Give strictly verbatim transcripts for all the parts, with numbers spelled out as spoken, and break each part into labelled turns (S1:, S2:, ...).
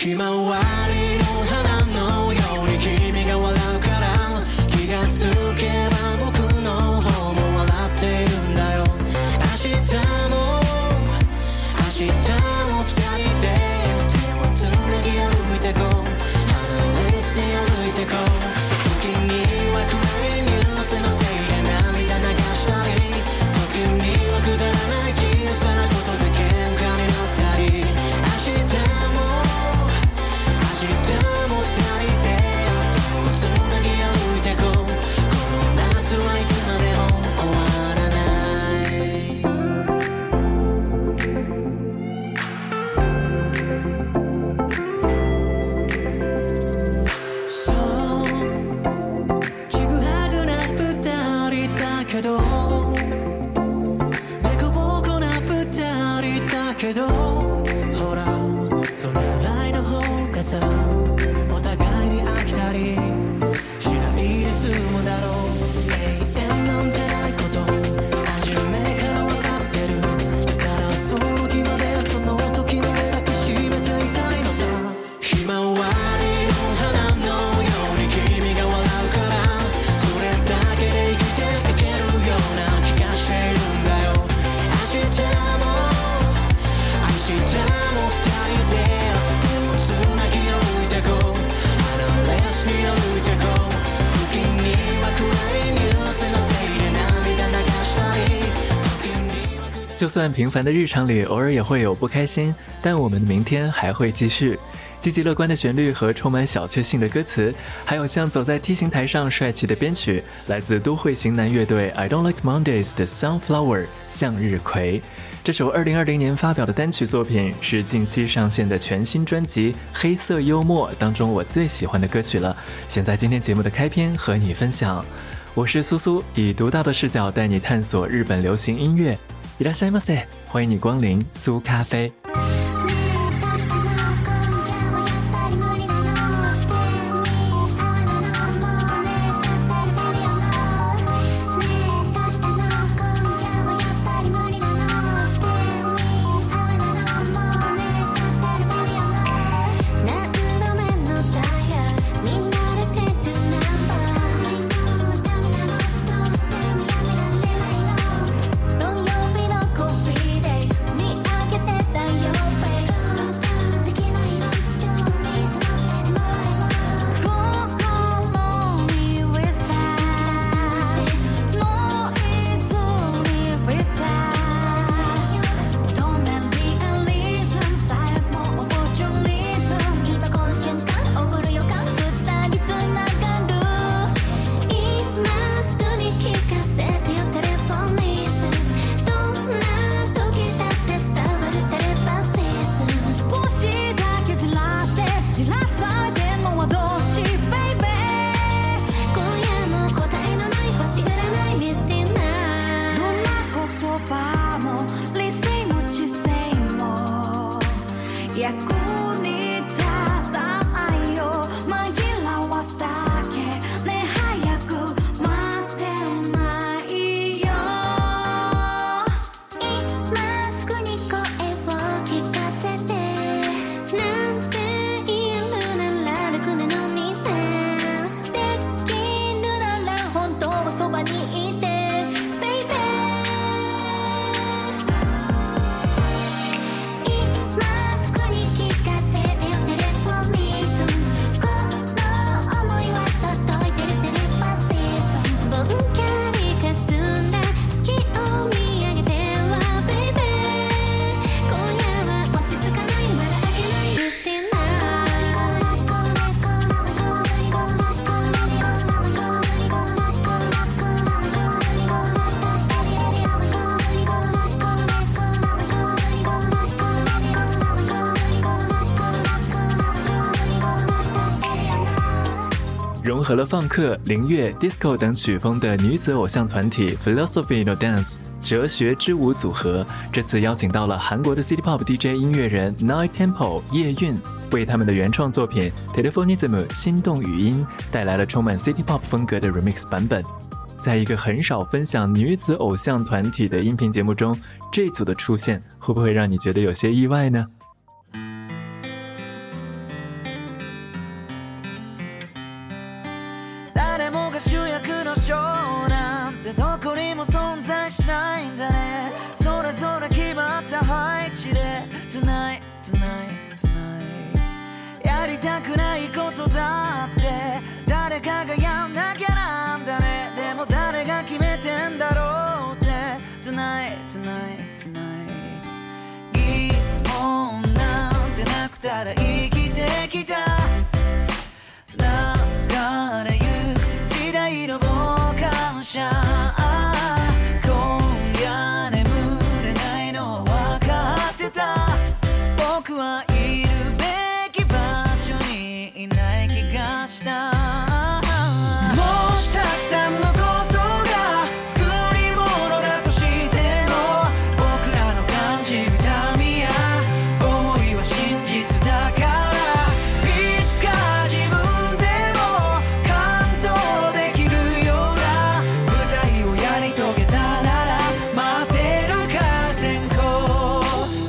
S1: ひまわりの花のように君が笑うから気がつけば僕の方も笑っているんだよ。明日も明日も二人で手をつなぎ歩いてこう、離れずに歩いてこう。時には暗いニュースのせいで涙流したり、時にはくだらない小さなことで喧嘩になったり、明日も明日も二人で手をつなぎ歩いてこう。この夏はいつまでも終わらない。そうちぐはぐな二人だけど、ねこぼこな二人だけど、ほらそれくらいの方がさ、お互いに飽きたりしないで済むだろう。永遠なんてないこと初めから分かってる。だからその日までその時までだけ締めていたいのさ。ひまわりの花のように君が笑うから、それだけで生きていけるような気がしているんだよ。明日も明日も二人で手をつなぎ歩いてこう、離れずに歩いてこう。時には暗いニュースのせいで涙流したり、時にはくだ
S2: 就算平凡的日常里偶尔也会有不开心，但我们的明天还会继续。积极乐观的旋律和充满小确幸的歌词，还有像走在 T 型台上帅气的编曲，来自都会型男乐队 I Don't Like Mondays 的 Sunflower 向日葵。这首二零二零年发表的单曲作品是近期上线的全新专辑《黑色幽默》当中我最喜欢的歌曲了，选在今天节目的开篇和你分享。我是苏苏，以独到的视角带你探索日本流行音乐。いらっしゃいませ，欢迎你光临苏咖啡。融合了放克、灵乐、disco 等曲风的女子偶像团体 Philosophy No Dance 哲学之舞组合，这次邀请到了韩国的 City Pop D J 音乐人 Night Tempo 叶韵，为他们的原创作品 Telefonism 心动语音带来了充满 City Pop 风格的 remix 版本。在一个很少分享女子偶像团体的音频节目中，这组的出现会不会让你觉得有些意外呢？
S1: たくないことだって誰かがやんなきゃなんだね。でも誰が決めてんだろうって Tonight, tonight, tonight 疑問なんてなくただ生きてきた流れゆく時代の傍観者今夜眠れないのは分かってた僕はいるべき場所にいない気がしたもしたくさんのことが作り物だとしても僕らの感じる痛みや思いは真実だからいつか自分でも感動できるような舞台をやり遂げたなら待ってるか天候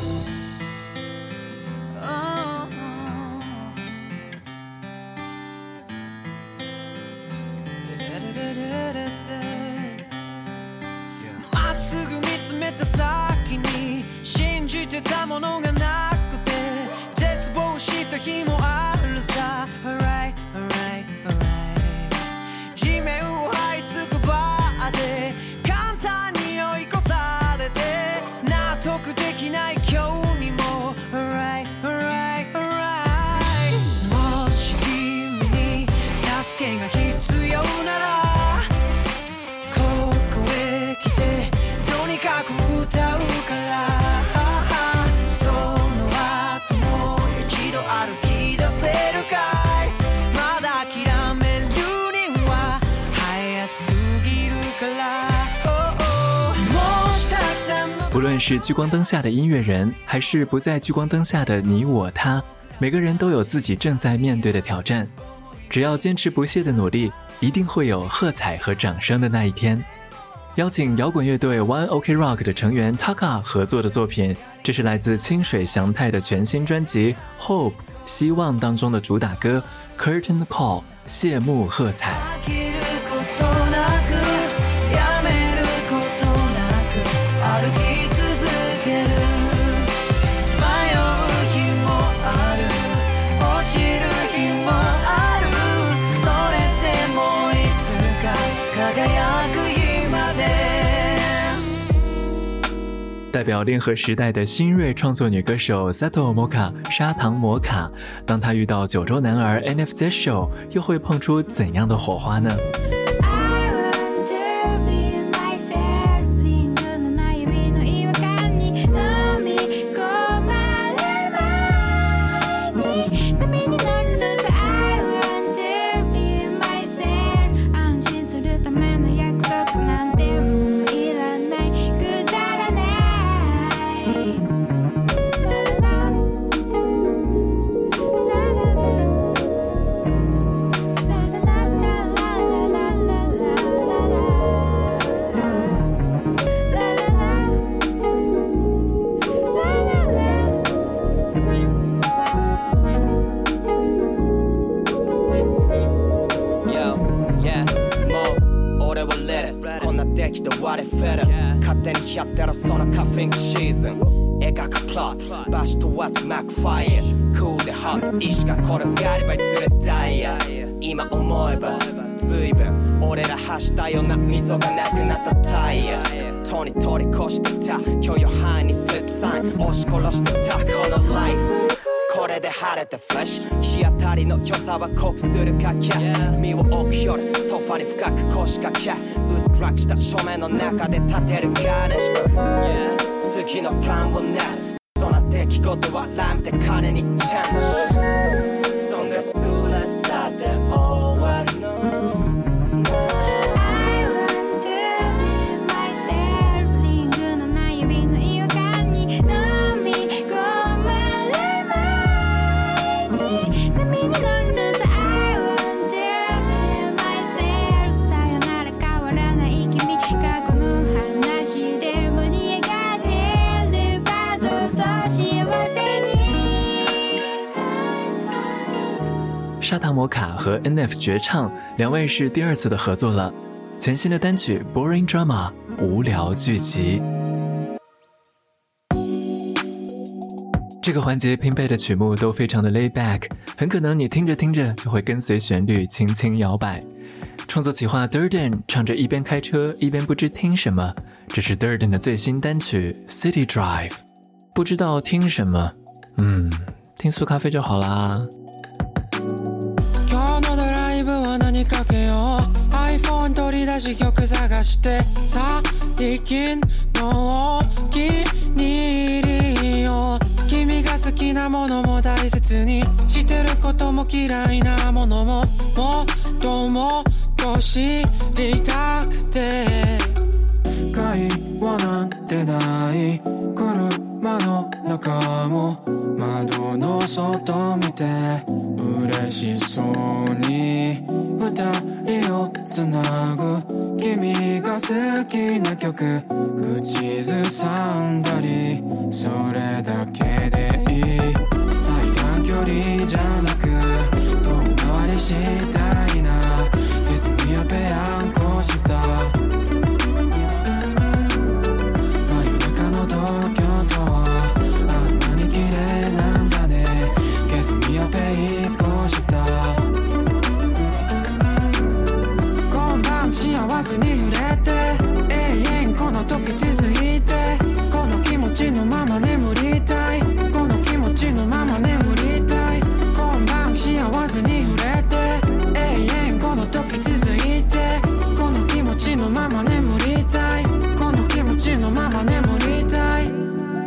S1: まっすぐ見つめた先に信じてたものがなくて絶望した日もあるさ Alright, alright, alright 地面を這いつくばで簡単に追い越されて納得できない今日にも Alright, alright, alright もし君に助けが必要ならここへ来てとにかく歌うからその後もう一度歩き出せるかいまだ諦めるには早すぎるから、oh, oh もしたくさんの
S2: 不论是聚光灯下的音乐人，还是不在聚光灯下的你我他，每个人都有自己正在面对的挑战。只要坚持不懈的努力，一定会有喝彩和掌声的那一天。邀请摇滚乐队 One OK Rock 的成员 Taka 合作的作品，这是来自清水翔太的全新专辑 Hope 希望当中的主打歌 Curtain Call 谢幕喝彩。
S1: 飽きることなくやめることなく歩き続ける迷う日もある落ちる日もあるそれでもいつか輝く日まで。
S2: 代表令和时代的新锐创作女歌手 Sato Moka 砂糖摩卡，当她遇到九州男儿 N F Z Show， 又会碰出怎样的火花呢？
S3: 勝手にやってろそのカフェインシーズン描くプロット場所問わずマックファイアクールでホット石が転がりばいずれダイヤ今思えば随分俺ら走ったような溝がなくなったタイヤとに通り越してた許容範囲にスリップサイン押し殺してたこのライフこれで晴れてフレッシュ日当たりの良さは濃くするかけ身を置く夜ソファに深く腰掛け薄暗くした照明の中で立てるガーネッシュ次のプランを練るそんな出来事はライムで金にチェンジそんなすらさで終わるの
S2: 砂糖摩卡和 N F 绝唱，两位是第二次的合作了。全新的单曲 Boring Drama 无聊剧集。 这个环节拼配的曲目都非常的 laid back， 很可能你听着听着就会跟随旋律轻轻摇摆。创作企划 Durden 唱着一边开车一边不知听什么，这是 Durden 的最新单曲 City Drive。 不知道听什么，嗯，听速咖啡就好啦。
S4: 今日のドライブは何かけよう iPhone 取り出し曲探して最近のお気に入りよ君が好きなものも大切にしてることも嫌いなものももっともっと知りたくて会話なんてない車の中も窓の外見て嬉しそうに二人をつなぐ君が好きな曲口ずさんだりそれだけでいい最短距離じゃなく遠回りしたいな手積みをぺやんこした幸せに触れて永遠この時続いてこの気持ちのまま眠りたいこの気持ちのまま眠りたい今晩幸せに触れて永遠この時続いてこの気持ちのまま眠りたいこの気持ちのまま眠りたい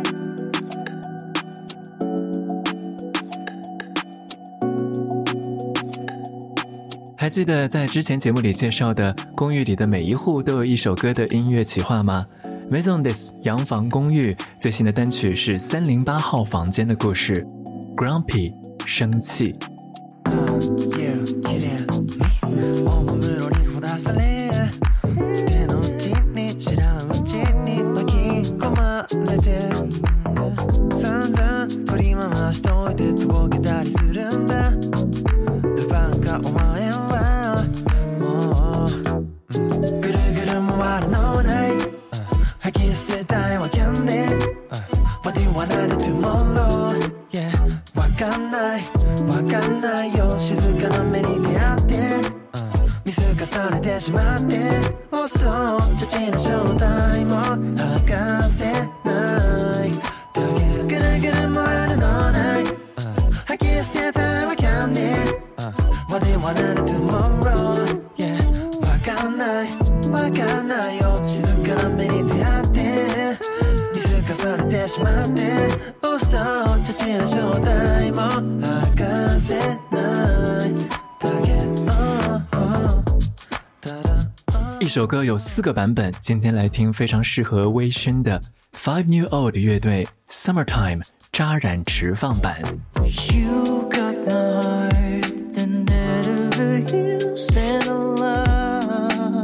S2: 还记得在之前节目里介绍的公寓里的每一户都有一首歌的音乐企划吗？ Maison des 洋房公寓最新的单曲是三零八号房间的故事 Grumpy 生气、uh, yeah, yeah. おもむろにほらされ手の内に知らんうちに巻き込まれて散々振り回しといてとぼけたりするんだバカお前はもうぐるぐる回るのない吐き捨てたいわけね What do you wanna do tomorrow Yeah わかんないわかんないよ静かな目に出会って見透かされてしまって押すとチャチな正体も明かせないだけぐるぐる回るのない吐き捨てたいわけねWhat do you wanna do tomorrow? Yeah わかんないわかんないよ静かな目に出会って見透かされてしまって押すとチャチな正体も明かせないだけ、oh, oh, 一首歌有四个版本，今天来听非常适合微醺的 Five New Old 乐队 Summertime 扎染池放版。
S4: You got my heart then never heals and love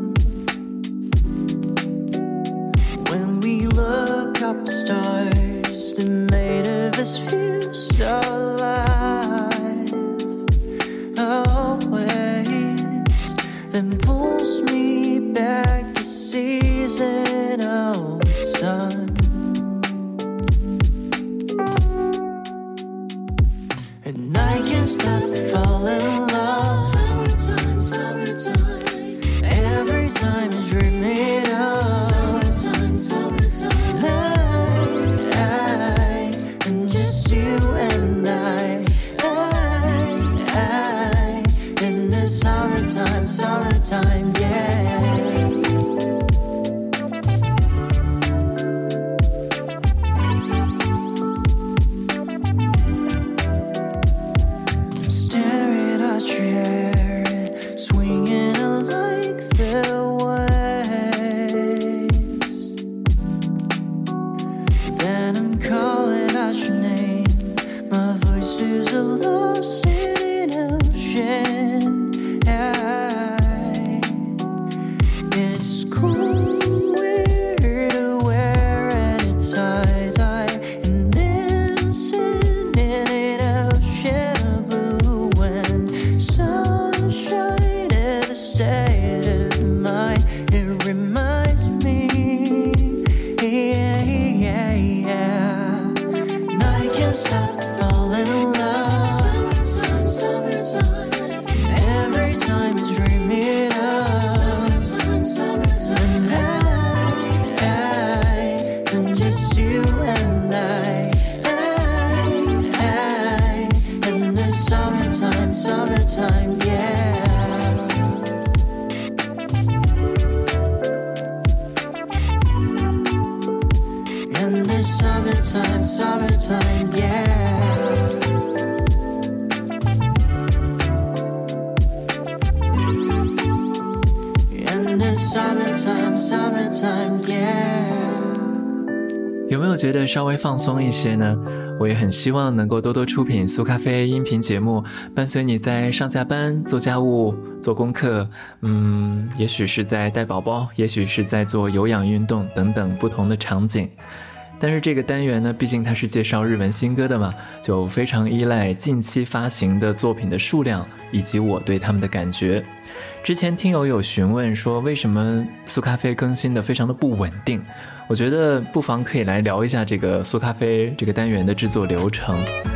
S4: When we look up stars that made of us feel so alive Always then pulls me back a season of the sun And I can't stop falling in love Summertime, summertime Every time I dream it up Summertime, summertime I, I, and just you and I I, I In the summertime, summertime, yeah Staring at your hair, swinging like the waves can't stop falling in love. Summertime, summertime. Every time I dream it up. Summertime, summertime. And I, I, and just you and I. I, I, in the summertime, summertime, yeah. In the summertime, summertime, yeah. In the summertime, summertime, yeah.
S2: 有没有觉得稍微放松一些呢？我也很希望能够多多出品苏咖啡音频节目，伴随你在上下班、做家务、做功课，嗯，也许是在带宝宝，也许是在做有氧运动等等不同的场景。但是这个单元呢，毕竟它是介绍日文新歌的嘛，就非常依赖近期发行的作品的数量以及我对他们的感觉。之前听友有询问说为什么苏咖啡更新的非常的不稳定，我觉得不妨可以来聊一下这个苏咖啡这个单元的制作流程。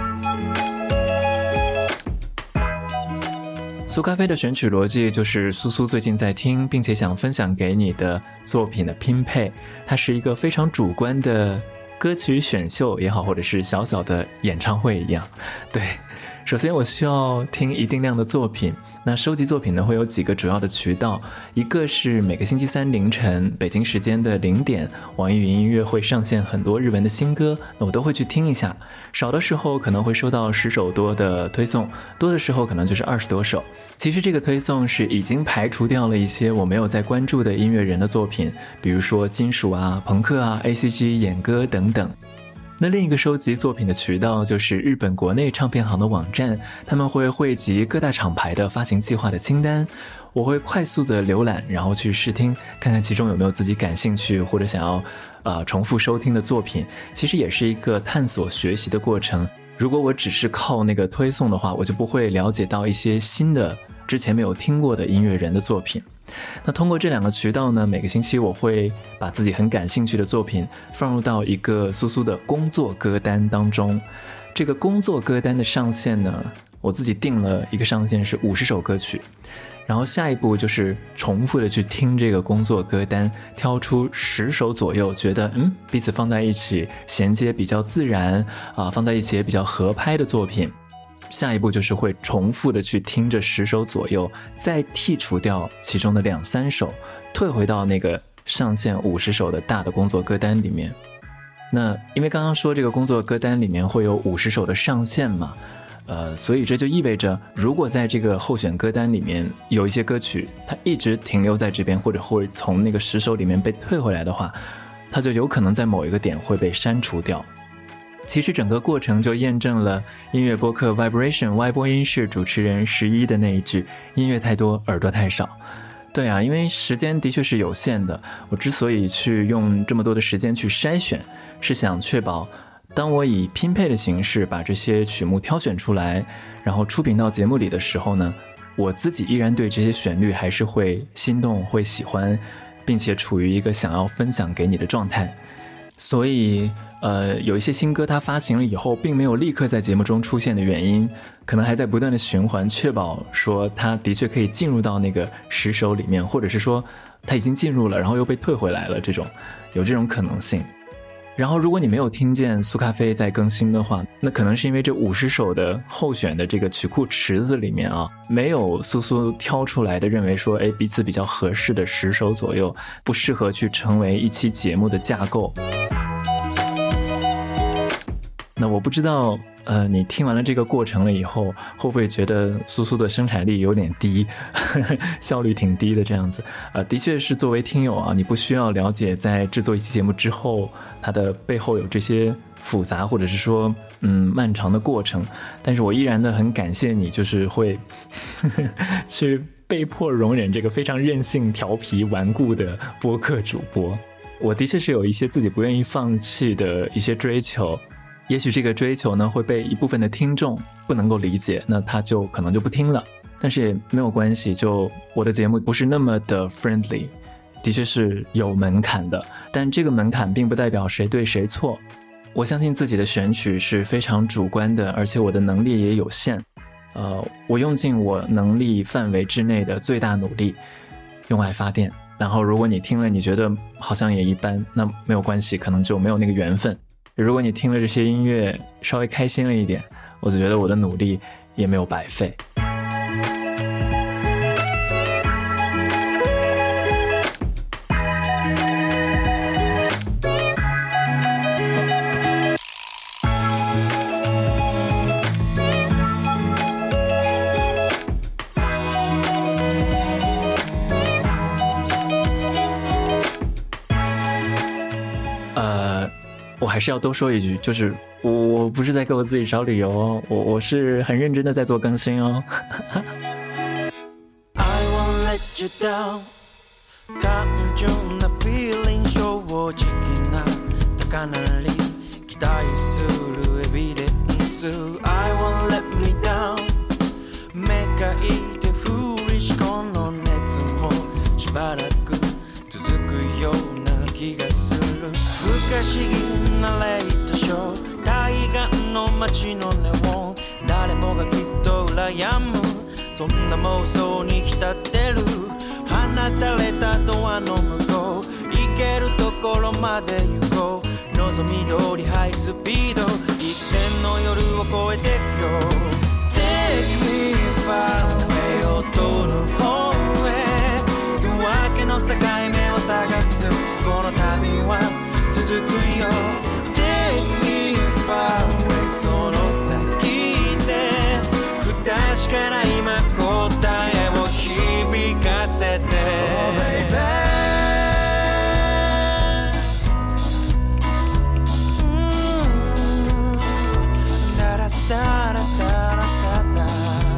S2: 苏咖啡的选曲逻辑就是苏苏最近在听并且想分享给你的作品的拼配，它是一个非常主观的歌曲选秀也好，或者是小小的演唱会一样。对，首先我需要听一定量的作品，那收集作品呢会有几个主要的渠道，一个是每个星期三凌晨北京时间的零点，网易云音乐会上线很多日文的新歌，那我都会去听一下，少的时候可能会收到十首多的推送，多的时候可能就是二十多首。其实这个推送是已经排除掉了一些我没有在关注的音乐人的作品，比如说金属啊、朋克啊、A C G 演歌等等。那另一个收集作品的渠道就是日本国内唱片行的网站，他们会汇集各大厂牌的发行计划的清单，我会快速的浏览，然后去试听，看看其中有没有自己感兴趣或者想要呃重复收听的作品，其实也是一个探索学习的过程。如果我只是靠那个推送的话，我就不会了解到一些新的之前没有听过的音乐人的作品。那通过这两个渠道呢，每个星期我会把自己很感兴趣的作品放入到一个苏苏的工作歌单当中。这个工作歌单的上限呢，我自己定了一个上限是五十首歌曲，然后下一步就是重复的去听这个工作歌单，挑出十首左右觉得嗯彼此放在一起衔接比较自然啊，放在一起也比较合拍的作品。下一步就是会重复的去听这十首左右，再剔除掉其中的两三首，退回到那个上限五十首的大的工作歌单里面。那因为刚刚说这个工作歌单里面会有五十首的上限嘛，呃，所以这就意味着如果在这个候选歌单里面有一些歌曲它一直停留在这边，或者会从那个十首里面被退回来的话，它就有可能在某一个点会被删除掉。其实整个过程就验证了音乐播客 Vibration 歪播音室主持人十一的那一句，音乐太多耳朵太少。对啊，因为时间的确是有限的，我之所以去用这么多的时间去筛选，是想确保当我以拼配的形式把这些曲目挑选出来，然后出品到节目里的时候呢，我自己依然对这些旋律还是会心动会喜欢，并且处于一个想要分享给你的状态。所以呃，有一些新歌它发行了以后并没有立刻在节目中出现的原因，可能还在不断的循环，确保说它的确可以进入到那个十首里面，或者是说它已经进入了然后又被退回来了，这种有这种可能性。然后如果你没有听见苏咖啡在更新的话，那可能是因为这五十首的候选的这个曲库池子里面啊，没有苏苏挑出来的认为说哎彼此比较合适的十首左右，不适合去成为一期节目的架构。那我不知道呃，你听完了这个过程了以后会不会觉得苏苏的生产力有点低效率挺低的这样子。呃，的确是作为听友啊，你不需要了解在制作一期节目之后它的背后有这些复杂或者是说嗯漫长的过程，但是我依然的很感谢你，就是会去被迫容忍这个非常任性调皮顽固的播客主播。我的确是有一些自己不愿意放弃的一些追求，也许这个追求呢会被一部分的听众不能够理解，那他就可能就不听了，但是也没有关系，就我的节目不是那么的 friendly， 的确是有门槛的，但这个门槛并不代表谁对谁错。 我相信自己的选曲是非常主观的，而且我的能力也有限。呃，我用尽我能力范围之内的最大努力，用爱发电。然后如果你听了你觉得好像也一般，那没有关系，可能就没有那个缘分。如果你听了这些音乐稍微开心了一点，我就觉得我的努力也没有白费。我还是要多说一句，就是我我不是在给我自己找理由哦，我我是很認真的在做更新哦。
S4: I won't let you down 単純な feeling 正直な高鳴り期待するエビデンス I won't let me down 目がいて foolish この熱もしばらく続くような気がする不可思議なレイトショー対岸の街のネオン誰もがきっと羨むそんな妄想に浸ってる放たれたドアの向こう行けるところまで行こう望み通りハイスピード幾千の夜を越えてくよ Take me far away 音の方へ夜明けの境目を探すこの旅は続くよ Take me far away その先で不確かな今答えを響かせて Oh baby Da da da da da da da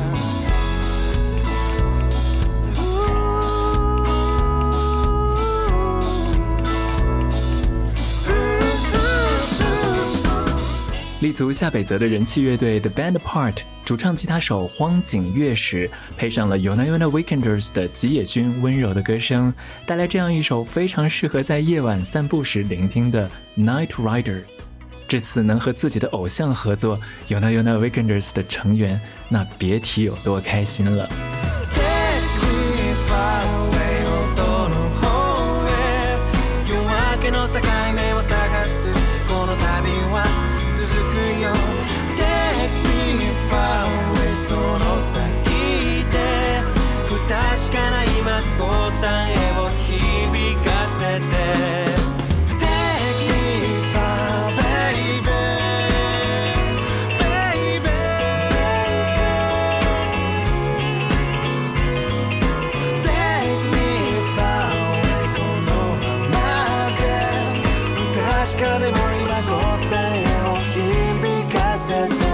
S2: 立足下北泽的人气乐队 The Band Apart 主唱吉他手荒井乐史配上了 Yona Yona Weekenders 的吉野君温柔的歌声，带来这样一首非常适合在夜晚散步时聆听的 Night Rider。 这次能和自己的偶像合作 Yona Yona Weekenders 的成员，那别提有多开心了。
S4: その先で不確かな今答えを響かせて Take me far baby baby Take me far away このままで不確かでも今答えを響かせて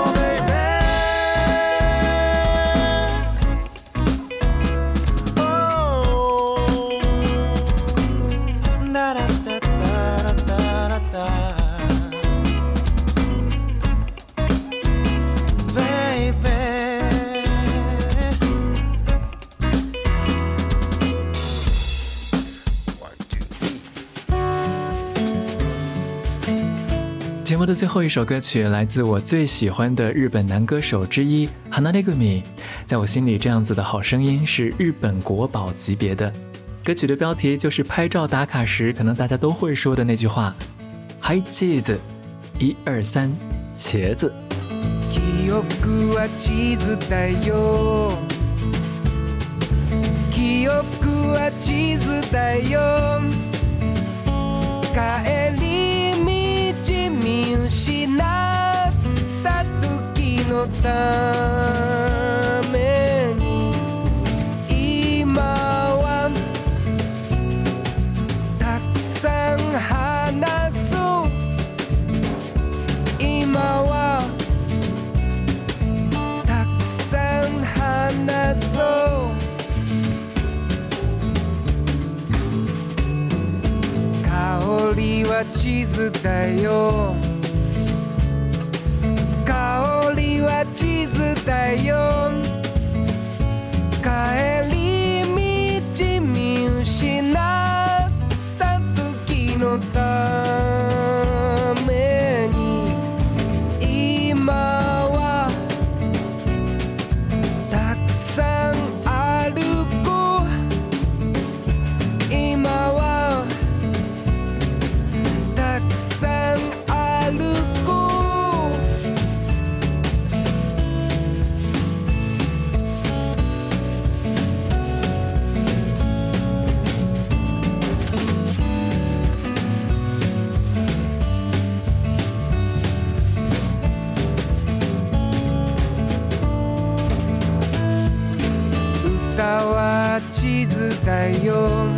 S2: 节目的最后一首歌曲来自我最喜欢的日本男歌手之一 Hanadegumi， 在我心里这样子的好声音是日本国宝级别的。歌曲的标题就是拍照打卡时可能大家都会说的那句话，嗨チーズ一二三茄子。
S5: 記憶はチーズだよ記憶はチーズだよ帰り道見失った時のために今はたくさん話そう今はたくさん話そう香りはチーズだよ香りはチーズだよ帰り道見失った時のためだよ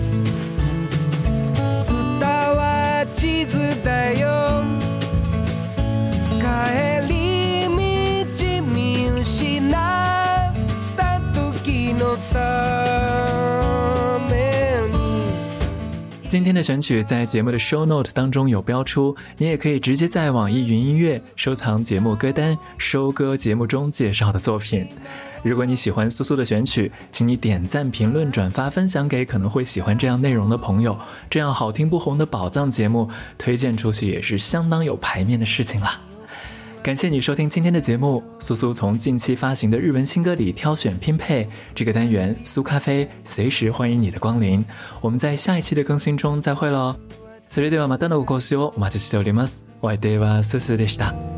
S5: 歌は地図だよ帰り道見失った時のために。
S2: 今天的选曲在节目的 show note 当中有标出，你也可以直接在网易云音乐收藏节目歌单，收歌节目中介绍的作品。如果你喜欢苏苏的选曲，请你点赞、评论、转发、分享给可能会喜欢这样内容的朋友，这样好听不红的宝藏节目推荐出去也是相当有排面的事情啦。感谢你收听今天的节目，苏苏从近期发行的日文新歌里挑选拼配，这个单元苏咖啡随时欢迎你的光临。我们在下一期的更新中再会咯。それではまたのご講師をお待ちしております。お相手は苏苏でした。